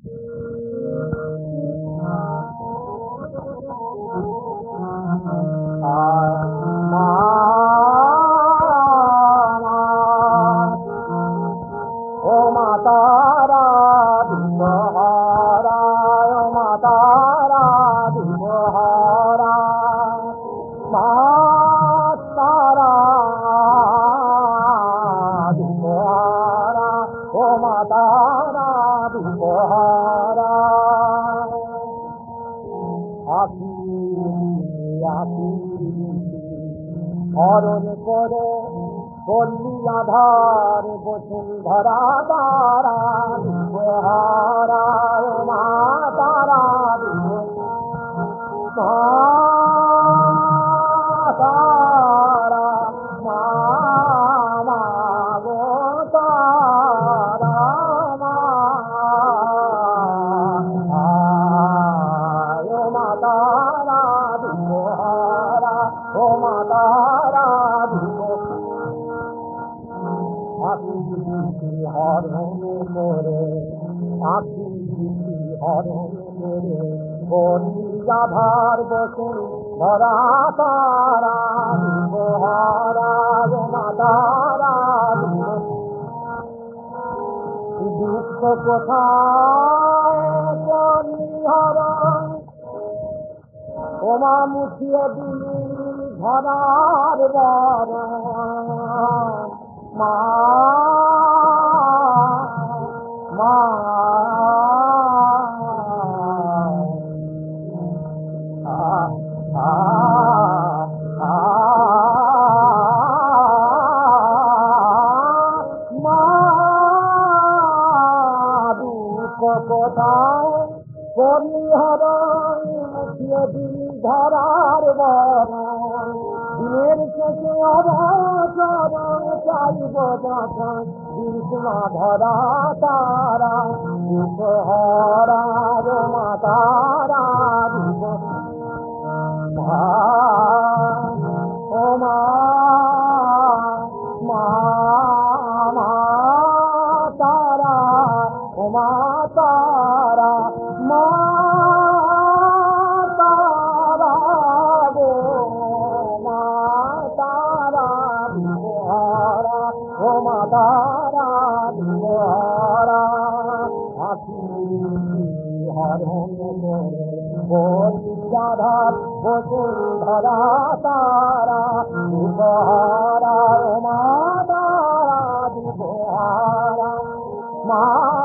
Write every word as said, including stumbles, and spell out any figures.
ও মা তারা ধুমহারা, ও মা তারা ধুমহারা, মা তারা ধুমহারা, ও মা তারা ধুমহারা। আখি আখি হরণ করে পল্লী আধার বসুন্ধরা তারা ধুমহারা, ও মা তারা ধুমহারা, তারা মা মা গো তারা মা, ও মা তারা ধুমহারা, ও মা তারা আখি হরণ করে, আখি হরণ করে বলিয়াধার বসুন ধরা তারা ধুমহারা, ও মা তারা দুঃখ কোথায় বলিহরণ, ও মা মুছিয়ে দিলি ধরার বরণ, মা মা আ আ আ মা দুঃখ কোথায় বলিহরণ, মুছিয়ে দিলি ধরার বরণ, দিনের শেষে অবচরণ চাইব যখন কৃষ্ণা ধরা তারা ধুমহারা, ও মা তারা ধুমহারা, ও মা মা মা তারা, ও মা তারা মা তারা গো মা তারা ধুমহারা, ও মা তারা ধুমহারা। আখি হরণ করে বলিয়াধার বসুন্ধরা তারা ধুমহারা, ও মা তারা ধুমহারা, মা